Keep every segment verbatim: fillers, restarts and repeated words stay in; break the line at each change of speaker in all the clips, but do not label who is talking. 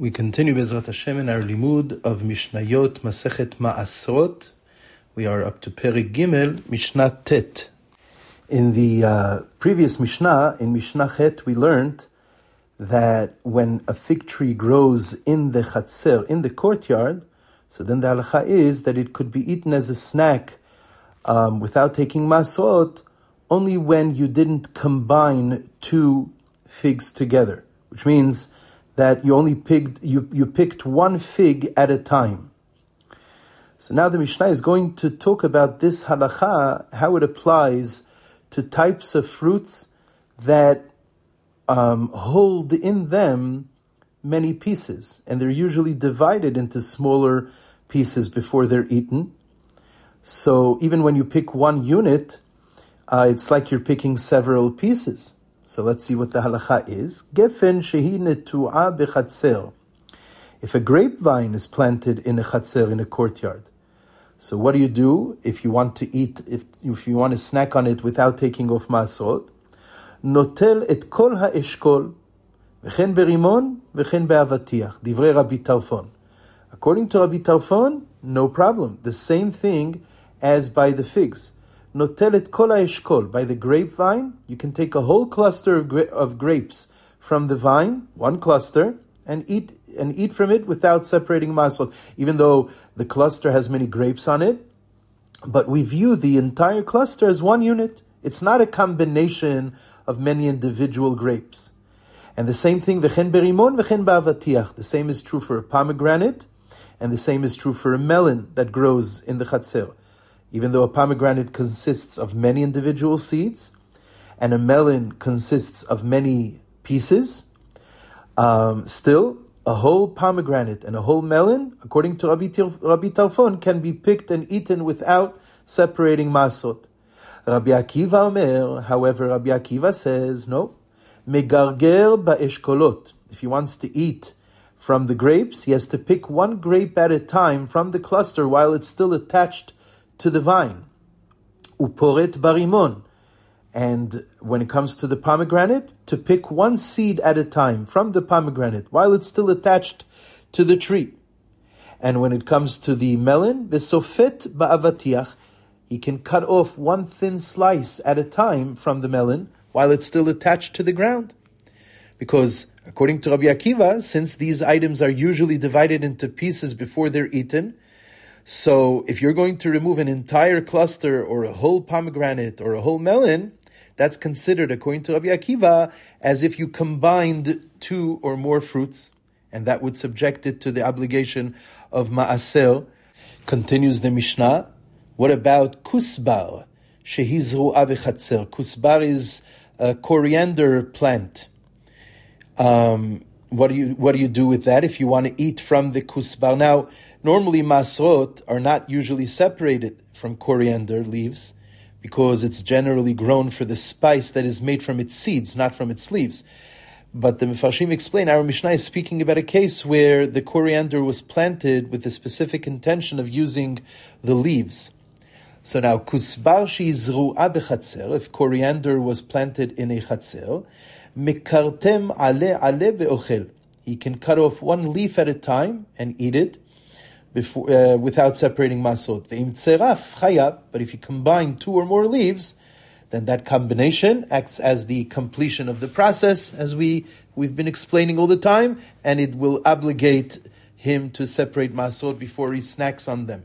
We continue Bezrat Hashem in our limud of Mishnayot Masechet Ma'asrot. We are up to Perek Gimel, Mishnah Tet. In the uh, previous Mishnah, in Mishnah Het, we learned that when a fig tree grows in the chatzer, in the courtyard, so then the halacha is that it could be eaten as a snack um, without taking masot, only when you didn't combine two figs together, which means that you only picked you, you picked one fig at a time. So now the Mishnah is going to talk about this halacha, how it applies to types of fruits that um, hold in them many pieces, and they're usually divided into smaller pieces before they're eaten. So even when you pick one unit, uh, it's like you're picking several pieces. So let's see what the halacha is. Gefen shehi netu'a bechatzer. If a grapevine is planted in a chatzer, in a courtyard, so what do you do if you want to eat, if, if you want to snack on it without taking off masot? Notel et kol ha'eshkol, v'chen berimon, v'chen be'avatiach. Divrei Rabbi Tarfon. According to Rabbi Tarfon, no problem. The same thing as by the figs. Notel et kol ha'eshkol. By the grapevine, you can take a whole cluster of, gra- of grapes from the vine, one cluster, and eat and eat from it without separating masot, even though the cluster has many grapes on it. But we view the entire cluster as one unit. It's not a combination of many individual grapes. And the same thing, v'chen berimon, v'chen ba'avatiach. The same is true for a pomegranate, and the same is true for a melon that grows in the chatzer. Even though a pomegranate consists of many individual seeds, and a melon consists of many pieces, um, still, a whole pomegranate and a whole melon, according to Rabbi, Rabbi Tarfon, can be picked and eaten without separating masot. Rabbi Akiva Omer, however, Rabbi Akiva says, no, megarger ba'eshkolot. If he wants to eat from the grapes, he has to pick one grape at a time from the cluster while it's still attached to the vine. Uporet barimon. And when it comes to the pomegranate, to pick one seed at a time from the pomegranate while it's still attached to the tree. And when it comes to the melon, v'sofet ba'avatiach, he can cut off one thin slice at a time from the melon while it's still attached to the ground. Because according to Rabbi Akiva, since these items are usually divided into pieces before they're eaten, so if you're going to remove an entire cluster or a whole pomegranate or a whole melon, that's considered, according to Rabbi Akiva, as if you combined two or more fruits, and that would subject it to the obligation of ma'aser. Continues the Mishnah. What about kusbar? Shehi zru'a bechatzer. Kusbar is a coriander plant. Um, what do you what do you do with that if you want to eat from the kusbar? Now, normally masrot are not usually separated from coriander leaves, because it's generally grown for the spice that is made from its seeds, not from its leaves. But the Mefarshim explain, our Mishnah is speaking about a case where the coriander was planted with the specific intention of using the leaves. So now, kusbar she'izru'a bechatzer, if coriander was planted in a chatzer, mekartem ale ale ve'ochel. He can cut off one leaf at a time and eat it, Before, uh, without separating masot. Ve'im tzeraf chayav, but if you combine two or more leaves, then that combination acts as the completion of the process, as we, we've been explaining all the time, and it will obligate him to separate masot before he snacks on them.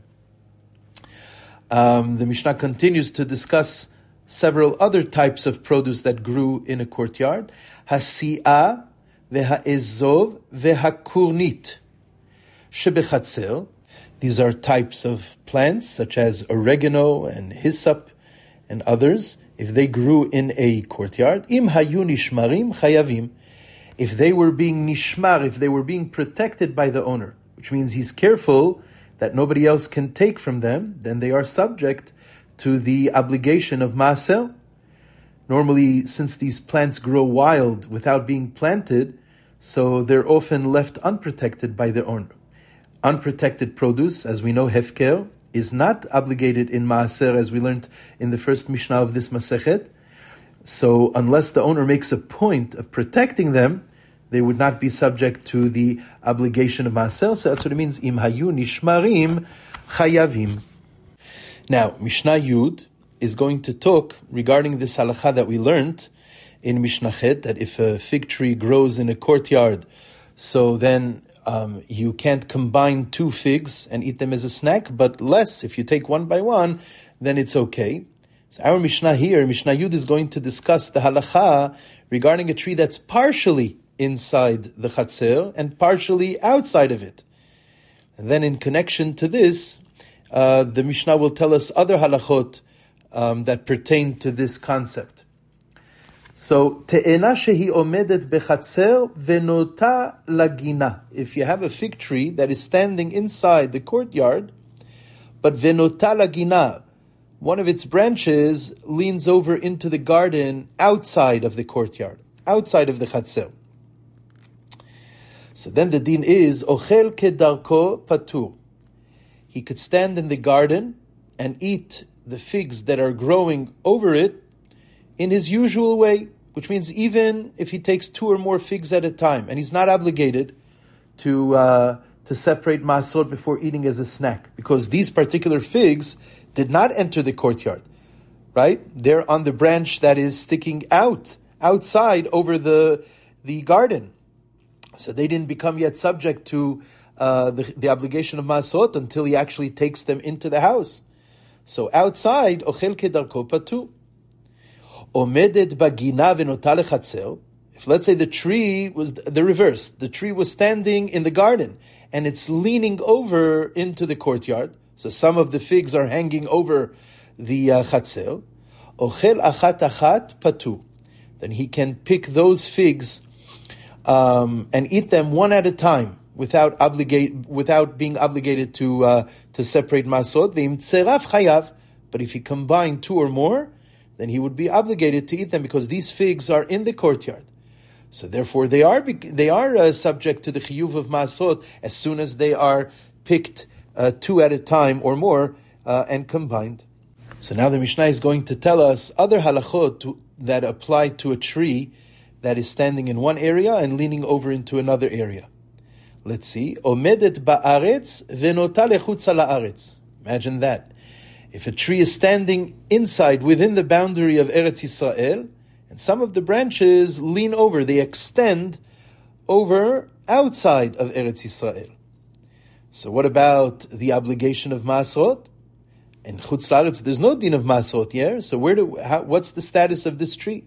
Um, the Mishnah continues to discuss several other types of produce that grew in a courtyard. Hasi'ah, ve'ha'ezov, ve'ha'kurnit. Shebechatzer. These are types of plants such as oregano and hyssop and others. If they grew in a courtyard, im hayu nishmarim chayavim. If they were being nishmar, if they were being protected by the owner, which means he's careful that nobody else can take from them, then they are subject to the obligation of ma'aser. Normally, since these plants grow wild without being planted, so they're often left unprotected by the owner. Unprotected produce, as we know, hefker, is not obligated in maaser, as we learned in the first Mishnah of this Masechet. So unless the owner makes a point of protecting them, they would not be subject to the obligation of maaser. So that's what it means, im hayu nishmarim chayavim. Now, Mishnah Yud is going to talk regarding this halakha that we learned in Mishnah Chet, that if a fig tree grows in a courtyard, so then um, you can't combine two figs and eat them as a snack, but less, if you take one by one, then it's okay. So our Mishnah here, Mishnah Yud, is going to discuss the halakha regarding a tree that's partially inside the chatzer and partially outside of it. And then in connection to this, uh, the Mishnah will tell us other halachot um, that pertain to this concept. So, te'ena shehi omedet bechatzer venota lagina. If you have a fig tree that is standing inside the courtyard, but venota lagina, one of its branches leans over into the garden outside of the courtyard, outside of the chatzer. So then the din is, ochel kedarko patur. He could stand in the garden and eat the figs that are growing over it in his usual way, which means even if he takes two or more figs at a time, and he's not obligated to uh, to separate maasot before eating as a snack, because these particular figs did not enter the courtyard, right? They're on the branch that is sticking out, outside over the the garden. So they didn't become yet subject to uh, the, the obligation of maasot until he actually takes them into the house. So outside, ochel kedarko patu. Omedet bagina venota lechatzer. If let's say the tree was the reverse, the tree was standing in the garden and it's leaning over into the courtyard. So some of the figs are hanging over the uh, chatzer. Ochel achat achat patu. Then he can pick those figs um, and eat them one at a time without obligate without being obligated to uh, to separate masot. Ve'im tzeraf chayav. But if he combined two or more, then he would be obligated to eat them because these figs are in the courtyard. So therefore, they are they are uh, subject to the chiyuv of masot as soon as they are picked uh, two at a time or more uh, and combined. So now the Mishnah is going to tell us other halachot to, that apply to a tree that is standing in one area and leaning over into another area. Let's see. Omedet ba'aretz venota lechutza la'aretz. Imagine that. If a tree is standing inside, within the boundary of Eretz Yisrael, and some of the branches lean over, they extend over outside of Eretz Yisrael. So what about the obligation of Maasot? In Chutz La'aretz, there's no din of Maasot here. So where do how, what's the status of this tree?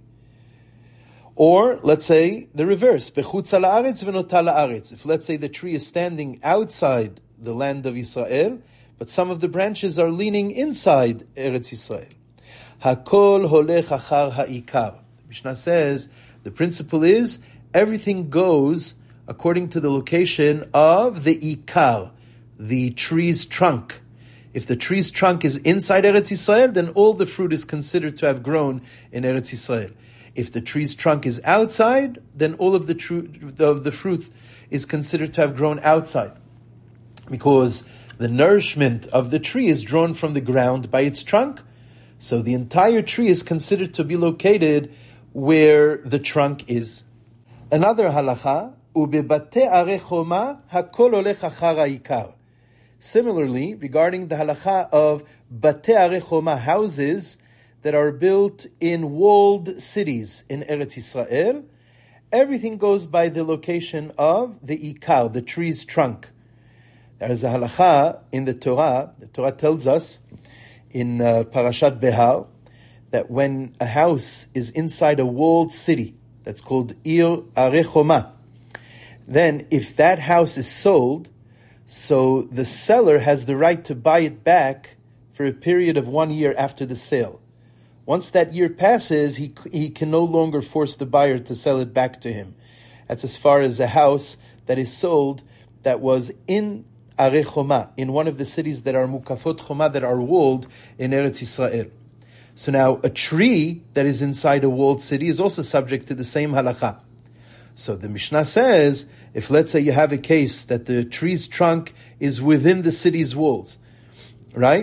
Or let's say the reverse, Bechutz La'aretz venota la'aretz. If let's say the tree is standing outside the land of Israel, but some of the branches are leaning inside Eretz Yisrael. Hakol holech achar ha'ikar. Mishnah says the principle is everything goes according to the location of the ikar, the tree's trunk. If the tree's trunk is inside Eretz Yisrael, then all the fruit is considered to have grown in Eretz Yisrael. If the tree's trunk is outside, then all of the, tru- of the fruit is considered to have grown outside, because the nourishment of the tree is drawn from the ground by its trunk. So the entire tree is considered to be located where the trunk is. Another halacha, ubebate arechoma hakol olech achar ha'ikar. Similarly, regarding the halacha of bate arechoma, houses that are built in walled cities in Eretz Yisrael, everything goes by the location of the ikar, the tree's trunk. There is a halacha in the Torah. The Torah tells us in uh, Parashat Behar that when a house is inside a walled city, that's called Ir Arechoma, then if that house is sold, so the seller has the right to buy it back for a period of one year after the sale. Once that year passes, he he can no longer force the buyer to sell it back to him. That's as far as a house that is sold that was in Arechoma, in one of the cities that are Mukafot Choma, that are walled in Eretz Yisrael. So now a tree that is inside a walled city is also subject to the same halacha. So the Mishnah says, if let's say you have a case that the tree's trunk is within the city's walls, right?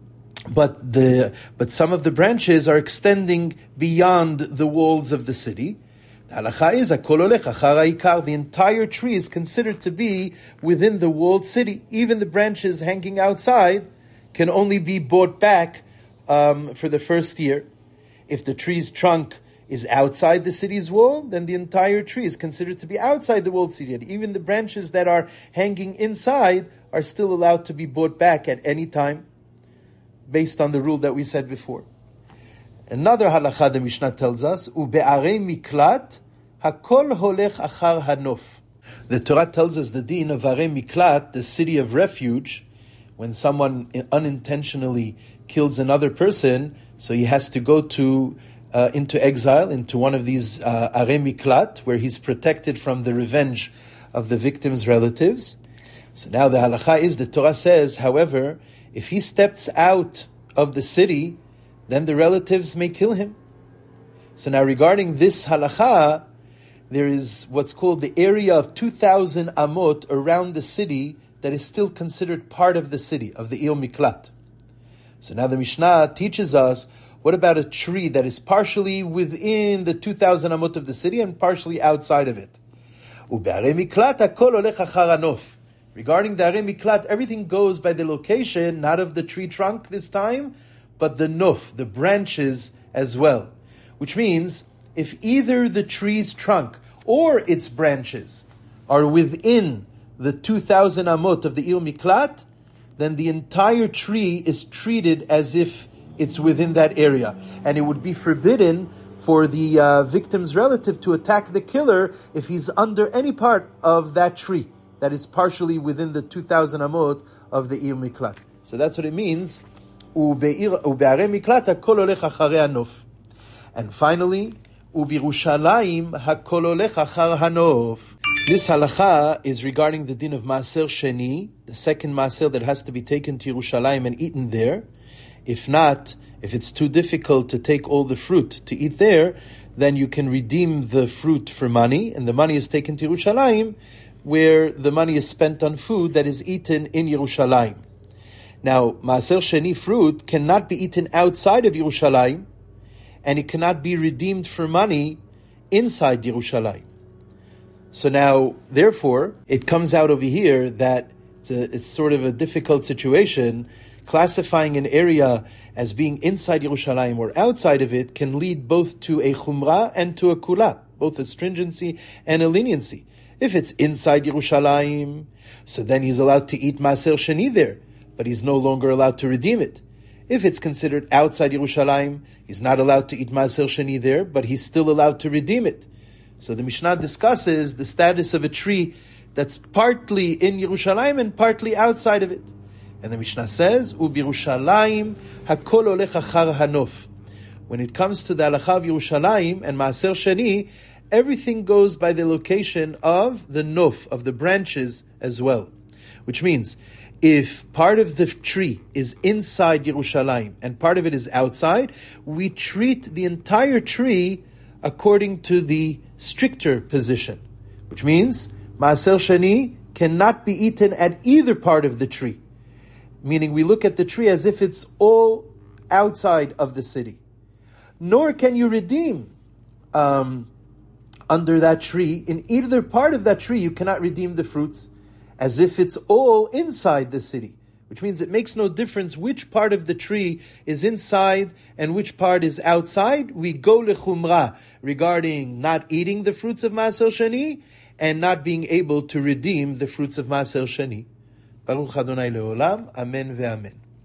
But the but some of the branches are extending beyond the walls of the city, The halacha is hakol olech achar ha'ikar. The entire tree is considered to be within the walled city. Even the branches hanging outside can only be bought back um, for the first year. If the tree's trunk is outside the city's wall, then the entire tree is considered to be outside the walled city. And even the branches that are hanging inside are still allowed to be bought back at any time, based on the rule that we said before. Another halacha the Mishnah tells us, ube'arei miklat hakol holech achar hanof. The Torah tells us the din of arei miklat, the city of refuge, when someone unintentionally kills another person, so he has to go to uh, into exile, into one of these uh, arei miklat, where he's protected from the revenge of the victim's relatives. So now the halacha is, the Torah says, however, if he steps out of the city, then the relatives may kill him. So now regarding this halacha, there is what's called the area of two thousand amot around the city that is still considered part of the city, of the Ir Miklat. So now the Mishnah teaches us, what about a tree that is partially within the two thousand amot of the city and partially outside of it? Ube'arei miklat hakol olech achar hanof. Regarding the arei miklat, everything goes by the location, not of the tree trunk this time, but the nuf, the branches as well. Which means, if either the tree's trunk or its branches are within the two thousand amot of the Ir Miklat, then the entire tree is treated as if it's within that area. And it would be forbidden for the uh, victim's relative to attack the killer if he's under any part of that tree that is partially within the two thousand amot of the Ir Miklat. So that's what it means. Ube'arei miklat hakol olech acharei hanof. And finally, u'birushalayim hakol olech achar hanof. This halacha is regarding the din of Maaser Sheni, the second Maaser that has to be taken to Yerushalayim and eaten there. If not, if it's too difficult to take all the fruit to eat there, then you can redeem the fruit for money, and the money is taken to Yerushalayim, where the money is spent on food that is eaten in Yerushalayim. Now, Maaser Sheni fruit cannot be eaten outside of Yerushalayim, and it cannot be redeemed for money inside Yerushalayim. So now, therefore, it comes out over here that it's, a, it's sort of a difficult situation. Classifying an area as being inside Yerushalayim or outside of it can lead both to a chumrah and to a kula, both a stringency and a leniency. If it's inside Yerushalayim, so then he's allowed to eat Maaser Sheni there, but he's no longer allowed to redeem it. If it's considered outside Yerushalayim, he's not allowed to eat Maaser Sheni there, but he's still allowed to redeem it. So the Mishnah discusses the status of a tree that's partly in Yerushalayim and partly outside of it. And the Mishnah says, U'birushalayim hakol olech achar hanof. When it comes to the halacha of Yerushalayim and Maaser Sheni, everything goes by the location of the nof, of the branches as well. Which means, if part of the tree is inside Yerushalayim and part of it is outside, we treat the entire tree according to the stricter position. Which means, Maaser Sheni cannot be eaten at either part of the tree. Meaning we look at the tree as if it's all outside of the city. Nor can you redeem um, under that tree. In either part of that tree, you cannot redeem the fruits as if it's all inside the city. Which means it makes no difference which part of the tree is inside and which part is outside. We go lechumrah regarding not eating the fruits of Maaser Sheni and not being able to redeem the fruits of Maaser Sheni. Baruch Adonai Leolam. Amen ve'amen.